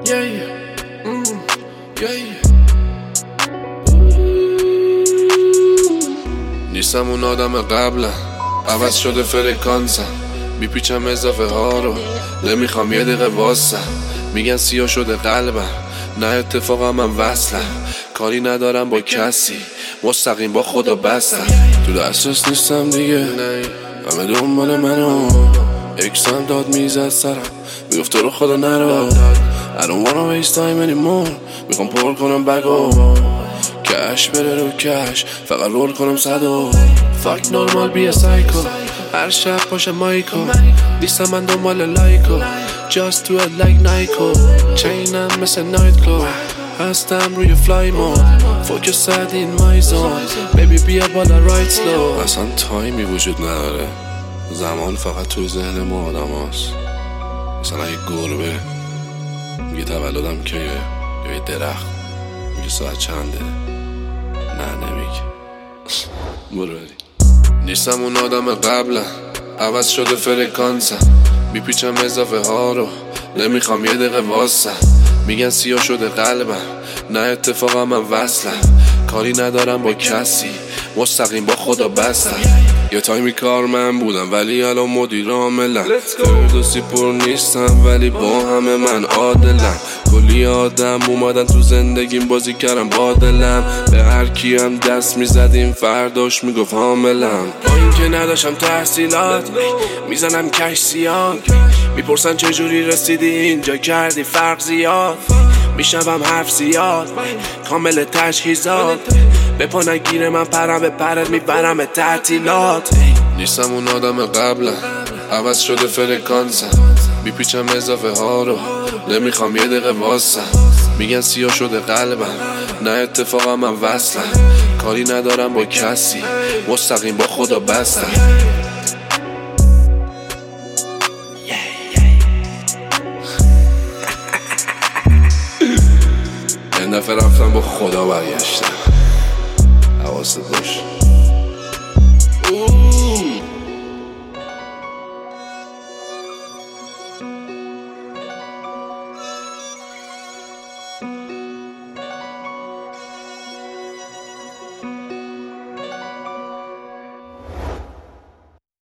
نیستم اون آدم قبلم، عوض شده فرکانسم، میپیچم اضافه ها رو، نمیخوام یه دقیقه واسم. میگن سیاه شده قلبم، نه اتفاقا من وصلم. کاری ندارم با کسی، مستقیم با خدا بستم. تو دسترس نیستم دیگه، همه دنبال منو. اکسم داد میزد سرم، میگفت تو رو خدا نرو. I don't wanna waste time anymore. میخوام پر کنم بگو کش بره رو کش، فقط رول کنم صدو. فاک نورمال بیه سایکو، هر شب باشه مایکو. نیستم من دنبال لایکو، just do it like نایکو. چینم مثل نایت کلوب، هستم روی فلای مود. فوکس سد این مای زون، بیبی بیا بالا رایت سلو. اصلا تایمی وجود نداره، زمان فقط توی ذهن ما آدم هست. مثلا یه گربه میگه تولدم کیه، یا یه درخت میگه ساعت چنده. نه نمیگه. برو بری. نیستم اون آدم قبلم، عوض شده فرکانسم، میپیچم اضافه ها رو، نمیخوام یه دقیقه واسم. میگن سیاه شده قلبم، نه اتفاقا من وصلم. کاری ندارم با کسی، مستقیم با خدا بستم. یه تایمی کار من بودم ولی الان مدیر عاملم. فردوسی پر نیستم ولی با همه من عادلم. کلی آدم اومدن تو زندگیم، بازی کردم با دلم. به هر کیم دست میزدیم فرداش میگفت حاملم. با این که نداشتم تحصیلات، میزنم کش سیاه. میپرسن چجوری رسیدی اینجا، کردی فرق زیاد. میشنوم حرف زیاد، کامل تجهیزات. به پا نگیره من پرم به پرت میبرم تعطیلات. نیستم اون آدم قبلم، عوض شده فرکانسم، میپیچم اضافه ها رو، نمیخوام یه دقیقه واسم. میگن سیاه شده قلبم، نه اتفاقا من وصلم. کاری ندارم با کسی، مستقیم با خدا بستم. این دفعه رفتم با خدا برگشتم. حواست باش.